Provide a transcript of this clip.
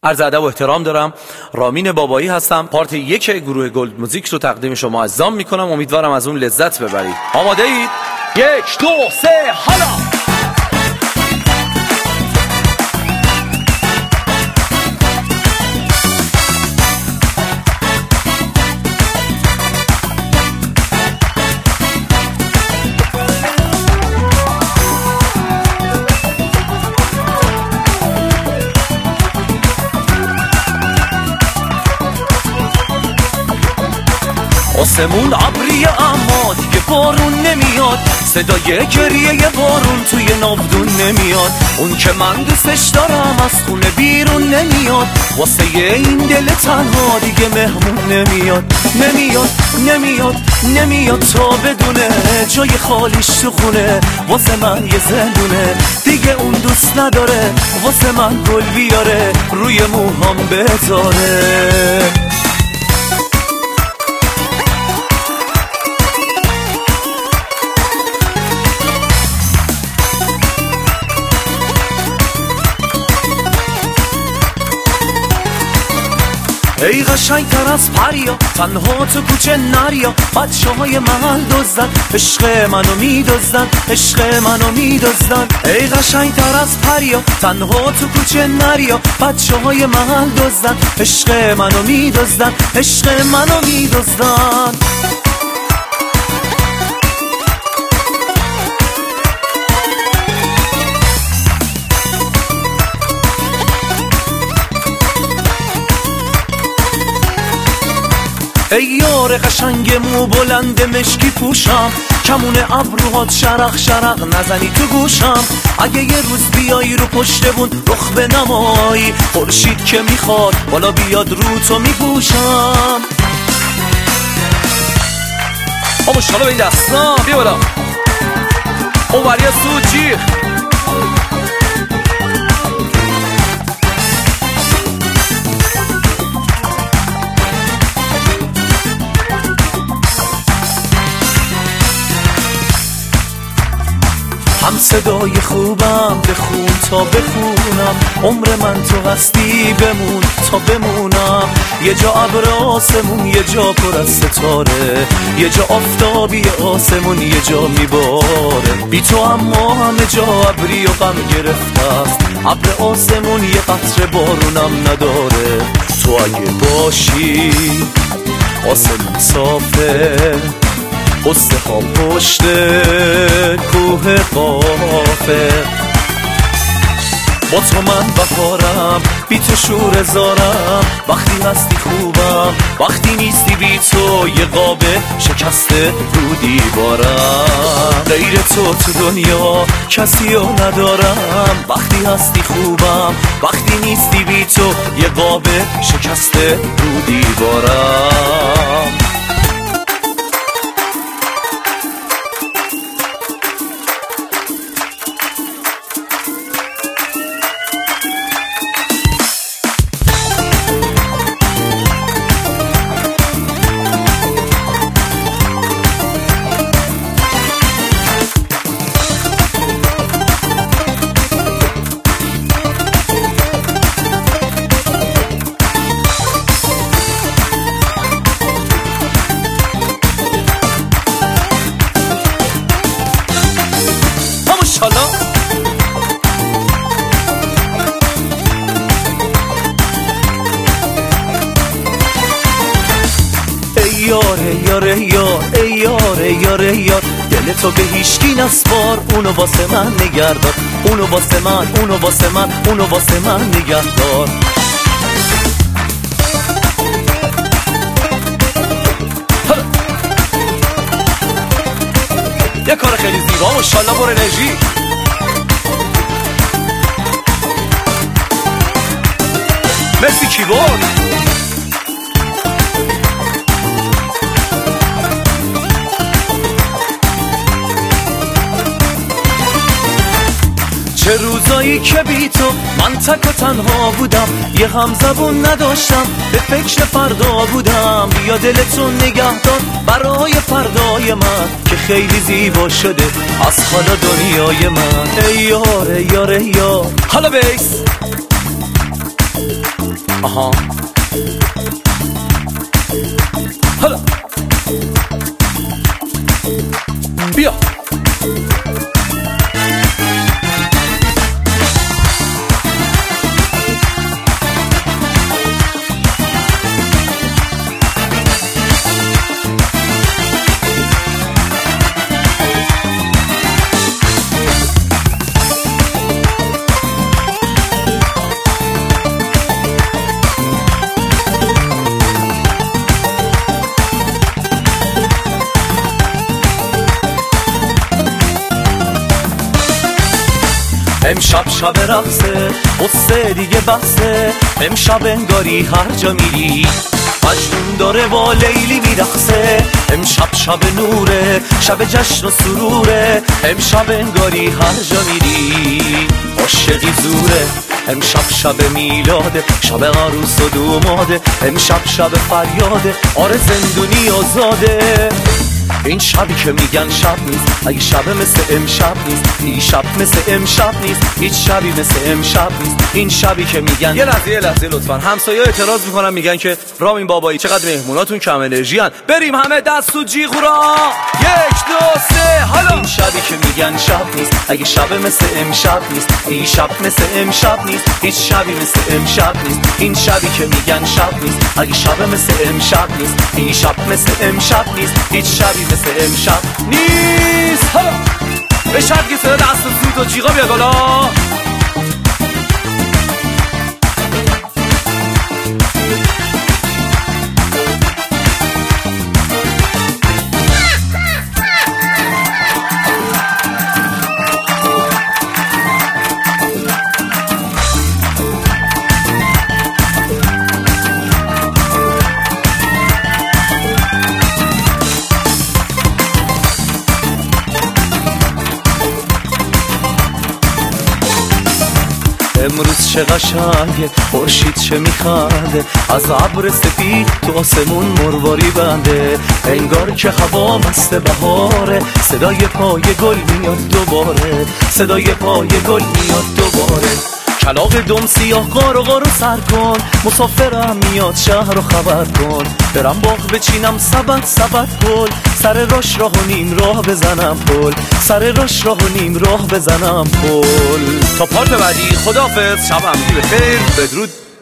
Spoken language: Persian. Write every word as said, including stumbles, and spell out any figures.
عرض ادب و احترام دارم. رامین بابایی هستم. پارت یک گروه گلد موزیک رو تقدیم شما عزیزان میکنم. امیدوارم از اون لذت ببرید. آماده اید؟ یک دو سه حالا. آسمون ابریه اما دیگه بارون نمیاد، صدای گریه بارون توی ناودون نمیاد. اون که من دوستش دارم از خونه بیرون نمیاد، واسه این دل تنها دیگه مهمون نمیاد. نمیاد نمیاد نمیاد تا بدونه جای خالیش تو خونه، واسه من یه زندونه. دیگه اون دوست نداره واسه من گل بیاره، روی موهام بذاره. ای قشنگ تر از پریا، تنها تو کوچه نریا. بچه های محل دزدن، عشق منو میدزدن، عشق منو میدزدن. ای قشنگ تر از پریا، تنها تو کوچه نریا. بچه های محل دزدن، عشق منو میدزدن، عشق منو میدزدن. ای یار قشنگ مو بلند مشکی پوشم، کمون ابروهات شرق شرق نزنی تو گوشم. اگه یه روز بیایی رو پشت بون رخ به نمایی، خورشید که میخواد بالا بیاد رو تو میپوشم. آبا شالا به این دستان بیا بالا. اون وریا سو جیغ هم صدای خوبم بخون تا بخونم، عمر من تو هستی بمون تا بمونم. یه جا ابر آسمون، یه جا پر از ستاره، یه جا آفتابی آسمون، یه جا میباره. بی تو اما همه جا ابری و غم گرفته است، ابر آسمون یه قطره بارونم نداره. تو اگه باشی آسمون صافه، قصه ها پشت کوه قافه. با تو من بهارم، بی تو شور زارم. وقتی هستی خوبم، وقتی نیستی بی تو یه قابه شکسته رو دیوارم. غیر تو تو دنیا کسی رو ندارم. وقتی هستی خوبم، وقتی نیستی بی تو یه قابه شکسته رو دیوارم. یاره یاره یار ای یاره یاره یار، دل تو به هیچکی نسپار. اونو واسه من نگهدار، اونو واسه من، اونو واسه من، اونو واسه من نگهدار. یه کار خیلی زیبا ماشاءالله پر انرژی. مرسی کیبورد. چه روزایی که بی تو من تک و تنها بودم، یه همزبون نداشتم، به فکر فردا بودم. بیا دلتون نگهدار برای فردای من که خیلی زیبا شده از حالا دنیای من. ای یاره یاره یار، حالا بیس آها حالا بیا امشب شب رقصه قصه دیگه بحثه امشب انگاری هر جا میری مجنون داره با لیلی میرقصه امشب شب نوره شب جشن و سروره امشب انگاری هر جا میری عاشقی زوره امشب شب میلاده شب عروس و دوماده امشب شب فریاده آره زندونی آزاده این شبی که میگن شب نیست اگه شب مثل امشب نیست این شب مثل امشب نیست هیچ شبی مثل امشب نیست این شبی که میگن یه لحظه یه لحظه لطفا همسایه اعتراض میکنن میگن که رامین بابایی چقدر مهموناتون کم انرژی ان بریم همه دست تو جیغورا یک دو سه حالا این شبی که میگن شب نیست اگه شب مثل امشب نیست این شب مثل امشب نیست هیچ شبی مثل امشب نیست این شبی که میگن شب نیست اگه شب مثل امشب نیست این شب مثل امشب نیست هیچ شبی مثل امشب نیست حالا به شب که صدا دست و سوت و جیغا بیا بالا امروز چه قشنگه خورشید چه میخنده از ابر سفید تو آسمون مرواری بنده انگار که هوا مست بهاره صدای پای گل میاد دوباره صدای پای گل میاد دوباره کلاغ دم سیاه غار و غارو سر کن مسافرم میاد شهر رو خبر کن برم باغ بچینم سبد سبد گل سر راش راه و نیم راه بزنم پل سر راش راه و نیم راه بزنم پل تا پارت بعدی خداحافظ شب همگی بخیر بدرود